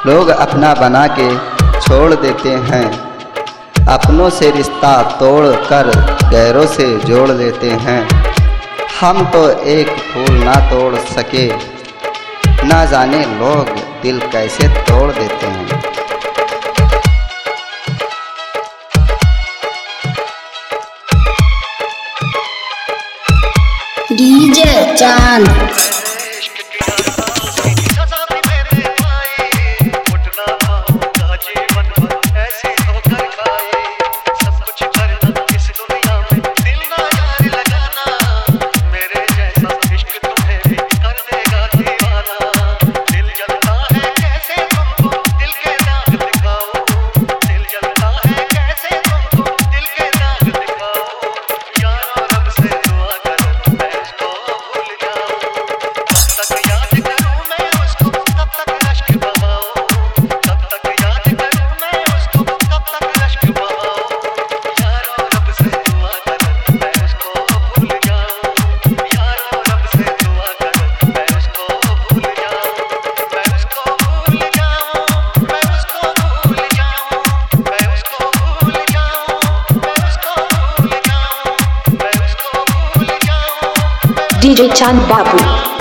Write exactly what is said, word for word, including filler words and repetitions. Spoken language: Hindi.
लोग अपना बना के छोड़ देते हैं, अपनों से रिश्ता तोड़ कर गैरों से जोड़ देते हैं। हम तो एक फूल ना तोड़ सके, ना जाने लोग दिल कैसे तोड़ देते हैं। डीजे चांद डीजे चांद बाबू।